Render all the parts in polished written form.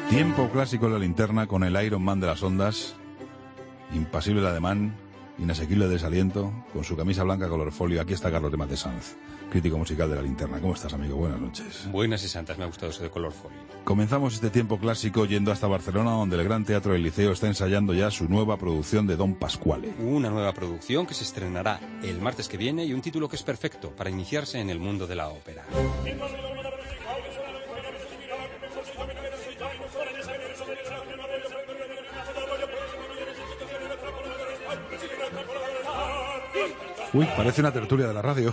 Tiempo clásico en la linterna con el Iron Man de las ondas, impasible el ademán, inasequible desaliento, con su camisa blanca color folio. Aquí está Carlos de Mate Sanz, crítico musical de la linterna. ¿Cómo estás, amigo? Buenas noches. Buenas y santas, me ha gustado eso de color folio. Comenzamos este tiempo clásico yendo hasta Barcelona, donde el Gran Teatro del Liceo está ensayando ya su nueva producción de Don Pasquale. Una nueva producción que se estrenará el martes que viene y un título que es perfecto para iniciarse en el mundo de la ópera. Uy, parece una tertulia de la radio.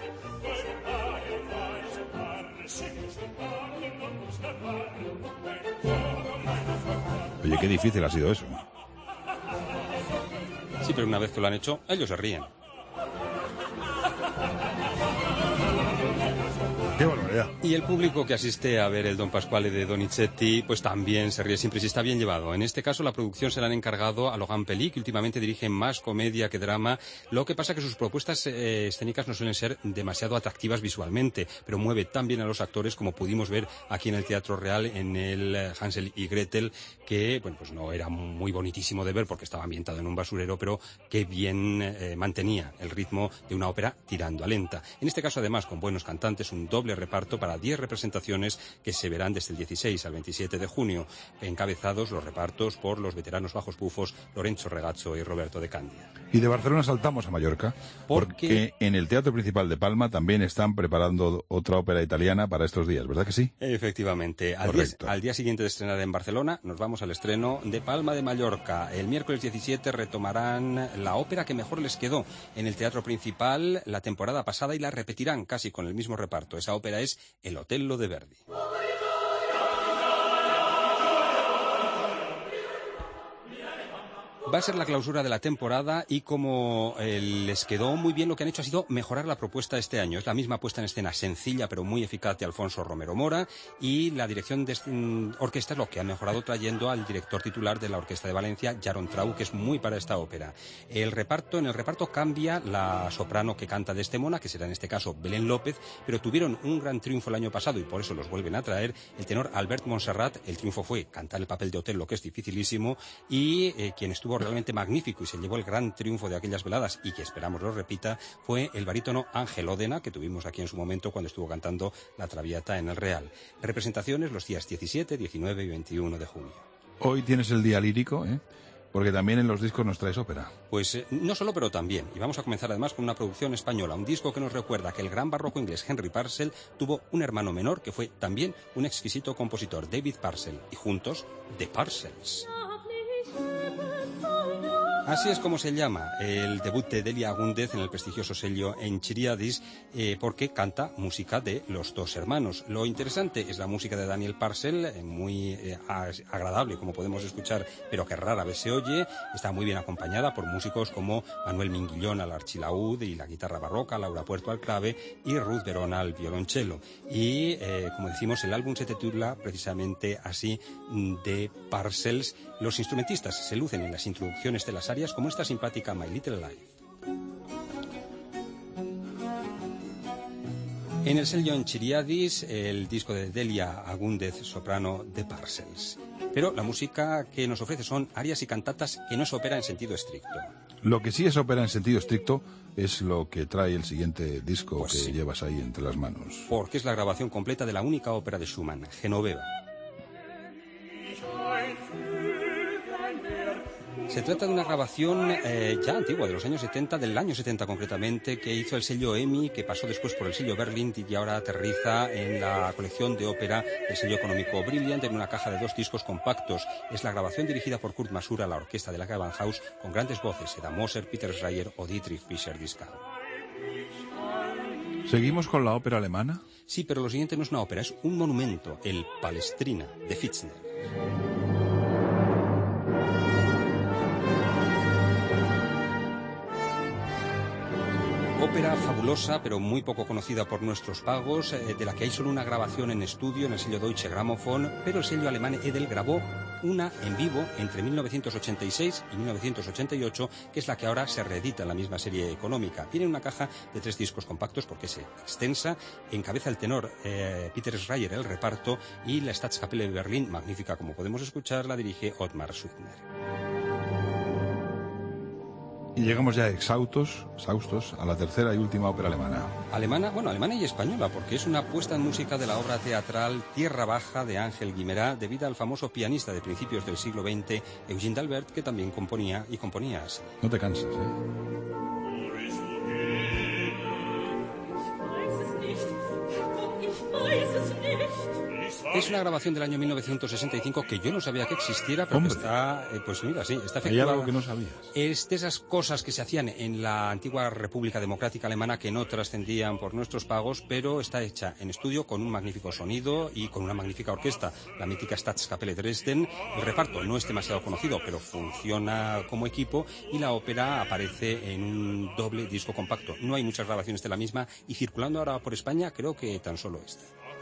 Oye, qué difícil ha sido eso. Sí, pero una vez que lo han hecho, ellos se ríen. ¡Qué barbaridad! Y el público que asiste a ver el Don Pasquale de Donizetti, pues también se ríe siempre si está bien llevado. En este caso, la producción se la han encargado a Logan Pelí, que últimamente dirige más comedia que drama. Lo que pasa que sus propuestas escénicas no suelen ser demasiado atractivas visualmente, pero mueve tan bien a los actores como pudimos ver aquí en el Teatro Real, en el Hansel y Gretel, que bueno, pues no era muy bonitísimo de ver porque estaba ambientado en un basurero, pero que bien mantenía el ritmo de una ópera tirando a lenta. En este caso, además, con buenos cantantes, un doble reparto para 10 representaciones que se verán desde el 16 al 27 de junio, encabezados los repartos por los veteranos bajos bufos Lorenzo Regazzo y Roberto de Candia. Y de Barcelona saltamos a Mallorca, porque en el Teatro Principal de Palma también están preparando otra ópera italiana para estos días, ¿verdad que sí? Efectivamente. Al día siguiente de estrenar en Barcelona, nos vamos al estreno de Palma de Mallorca. El miércoles 17 retomarán la ópera que mejor les quedó en el Teatro Principal la temporada pasada y la repetirán casi con el mismo reparto. Esa ópera es El Otello de Verdi. Va a ser la clausura de la temporada y como les quedó muy bien, lo que han hecho ha sido mejorar la propuesta este año. Es la misma puesta en escena sencilla pero muy eficaz de Alfonso Romero Mora, y la dirección de orquesta es lo que ha mejorado, trayendo al director titular de la Orquesta de Valencia, Jaron Trau, que es muy para esta ópera. En el reparto cambia la soprano que canta Desdemona, que será en este caso Belén López, pero tuvieron un gran triunfo el año pasado y por eso los vuelven a traer. El tenor Albert Montserrat, el triunfo fue cantar el papel de Otello, que es dificilísimo, y quien estuvo realmente magnífico y se llevó el gran triunfo de aquellas veladas y que esperamos lo repita, fue el barítono Ángel Ódena, que tuvimos aquí en su momento cuando estuvo cantando La Traviata en el Real. Representaciones los días 17, 19 y 21 de junio. Hoy tienes el día lírico, ¿eh? Porque también en los discos nos traes ópera. Pues no solo, pero también. Y vamos a comenzar además con una producción española, un disco que nos recuerda que el gran barroco inglés Henry Purcell tuvo un hermano menor que fue también un exquisito compositor, David Purcell, y juntos, The Purcells. Así es como se llama el debut de Delia Agúndez en el prestigioso sello Enchiriadis, porque canta música de los dos hermanos. Lo interesante es la música de Daniel Purcell, muy agradable, como podemos escuchar, pero que rara vez se oye. Está muy bien acompañada por músicos como Manuel Minguillón al archilaúd y la guitarra barroca, Laura Puerto al clave y Ruth Verona al violonchelo. Y, como decimos, el álbum se titula precisamente así, de Purcells. Los instrumentistas se lucen en las introducciones de las áreas, como esta simpática My Little Life. En el sello Enchiriadis, el disco de Delia Agúndez, soprano de Purcells. Pero la música que nos ofrece son arias y cantatas, que no es ópera en sentido estricto. Lo que sí es ópera en sentido estricto es lo que trae el siguiente disco, pues que sí, llevas ahí entre las manos. Porque es la grabación completa de la única ópera de Schumann, Genoveva. Se trata de una grabación ya antigua, de los años 70, del año 70 concretamente, que hizo el sello EMI, que pasó después por el sello Berlin y ahora aterriza en la colección de ópera del sello económico Brilliant en una caja de 2 discos compactos. Es la grabación dirigida por Kurt Masur a la orquesta de la Gewandhaus, con grandes voces, Eda Moser, Peter Schreier o Dietrich Fischer-Dieskau. ¿Seguimos con la ópera alemana? Sí, pero lo siguiente no es una ópera, es un monumento, el Palestrina de Fitzner. Ópera fabulosa, pero muy poco conocida por nuestros pagos, de la que hay solo una grabación en estudio en el sello Deutsche Grammophon, pero el sello alemán Edel grabó una en vivo entre 1986 y 1988, que es la que ahora se reedita en la misma serie económica. Viene en una caja de 3 discos compactos porque es extensa, encabeza el tenor Peter Schreier el reparto, y la Staatskapelle de Berlín, magnífica como podemos escuchar, la dirige Ottmar Suchner. Y llegamos ya exhaustos a la tercera y última ópera alemana. Alemana y española, porque es una puesta en música de la obra teatral Tierra Baja de Ángel Guimerá, debida al famoso pianista de principios del siglo XX, Eugene d'Albert, que también componía así. No te cansas, Es una grabación del año 1965 que yo no sabía que existiera, pero que está, pues mira, sí, está efectuada. Hay algo que no sabías. Es de esas cosas que se hacían en la antigua República Democrática Alemana que no trascendían por nuestros pagos, pero está hecha en estudio con un magnífico sonido y con una magnífica orquesta, la mítica Staatskapelle Dresden. El reparto no es demasiado conocido, pero funciona como equipo, y la ópera aparece en un doble disco compacto. No hay muchas grabaciones de la misma, y circulando ahora por España creo que tan solo esta.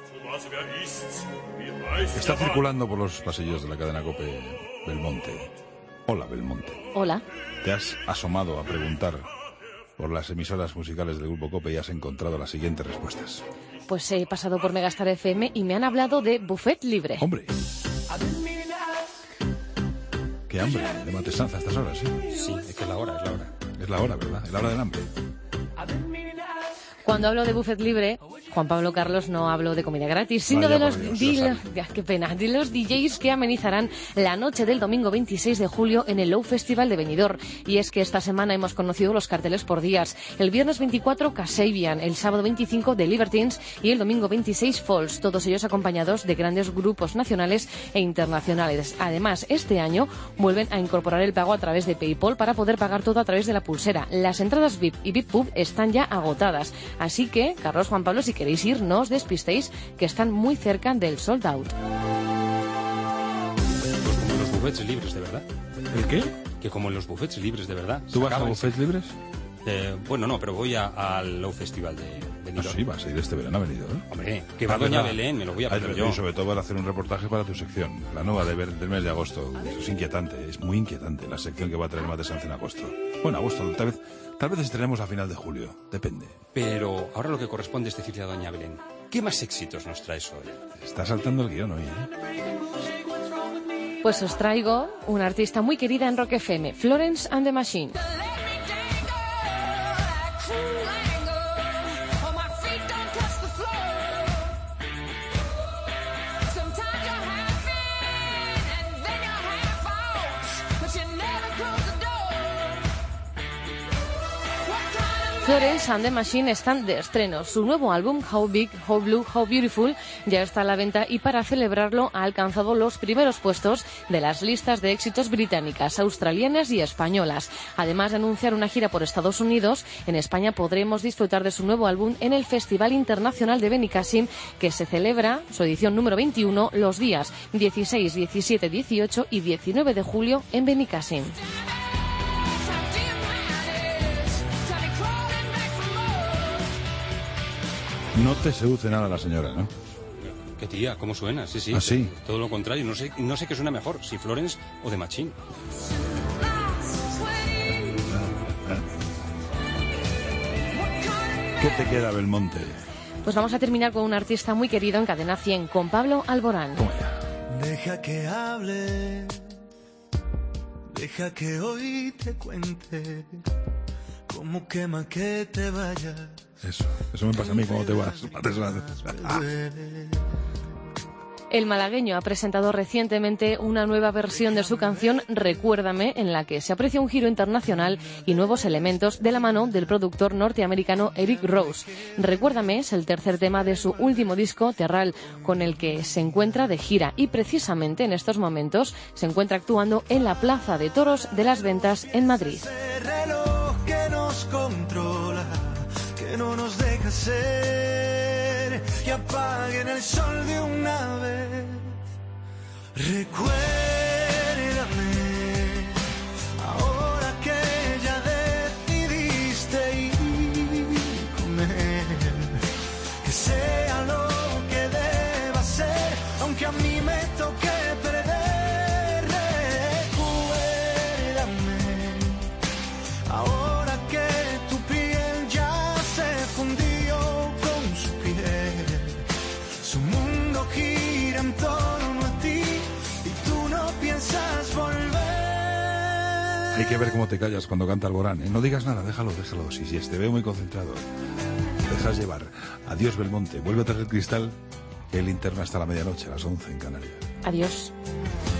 Está circulando por los pasillos de la cadena COPE Belmonte. Hola, Belmonte. Hola. Te has asomado a preguntar por las emisoras musicales del Grupo COPE y has encontrado las siguientes respuestas. Pues he pasado por Megastar FM y me han hablado de buffet libre. ¡Hombre! ¡Qué hambre! De matesanza a estas horas, ¿sí? Sí, es que es la hora. Es la hora, ¿verdad? Es la hora del hambre. Cuando hablo de buffet libre, Juan Pablo Carlos, no hablo de comida gratis, sino de los DJs que amenizarán la noche del domingo 26 de julio en el Low Festival de Benidorm. Y es que esta semana hemos conocido los carteles por días. El viernes 24, Kasabian, el sábado 25, The Libertines y el domingo 26, Falls, todos ellos acompañados de grandes grupos nacionales e internacionales. Además, este año vuelven a incorporar el pago a través de PayPal para poder pagar todo a través de la pulsera. Las entradas VIP y VIP Pub están ya agotadas. Así que, Carlos, Juan Pablo, si queréis ir, no os despistéis, que están muy cerca del sold out. Pues como los buffets libres, de verdad. ¿El qué? Que como en los buffets libres, de verdad. ¿Tú vas a buffets libres? Bueno, no, pero voy al Low Festival de Benidorm. Sí, vas a ir este verano a Benidorm. Hombre, que va doña Belén, me lo voy a perder yo. Y sobre todo para hacer un reportaje para tu sección, la nueva del mes de agosto. Eso es inquietante, es muy inquietante la sección que va a traer Matesanz en agosto. Bueno, agosto, tal vez estrenemos a final de julio, depende. Pero ahora lo que corresponde es decirle a doña Belén, ¿qué más éxitos nos traes hoy? Está saltando el guión hoy, Pues os traigo una artista muy querida en Rock FM, Florence and the Machine. Florence and the Machine están de estreno. Su nuevo álbum, How Big, How Blue, How Beautiful, ya está a la venta y para celebrarlo ha alcanzado los primeros puestos de las listas de éxitos británicas, australianas y españolas. Además de anunciar una gira por Estados Unidos, en España podremos disfrutar de su nuevo álbum en el Festival Internacional de Benicàssim, que se celebra, su edición número 21, los días 16, 17, 18 y 19 de julio en Benicàssim. No te seduce nada la señora, ¿no? Qué tía, cómo suena, sí, sí. ¿Ah, sí? Todo lo contrario, no sé qué suena mejor, si Florence o The Machine. ¿Qué te queda, Belmonte? Pues vamos a terminar con un artista muy querido en Cadena 100, con Pablo Alborán. Deja que hable, deja que hoy te cuente cómo quema que te vayas. Eso me pasa a mí cuando te vas. El malagueño ha presentado recientemente una nueva versión de su canción Recuérdame, en la que se aprecia un giro internacional y nuevos elementos de la mano del productor norteamericano Eric Rose. Recuérdame es el tercer tema de su último disco, Terral, con el que se encuentra de gira y precisamente en estos momentos se encuentra actuando en la Plaza de Toros de las Ventas en Madrid. Ese reloj que nos controla, que no nos deja ser, y apaguen el sol de una vez. Recuérdame, ahora que ya decidiste ir con él, que sea lo que deba ser, aunque a mí me toque perder Hay que ver cómo te callas cuando canta Alborán, ¿eh? No digas nada, déjalo. Si te veo muy concentrado, te dejas llevar. Adiós, Belmonte. Vuelve a traer el cristal, que el Linterna hasta la medianoche, a las 11 en Canarias. Adiós.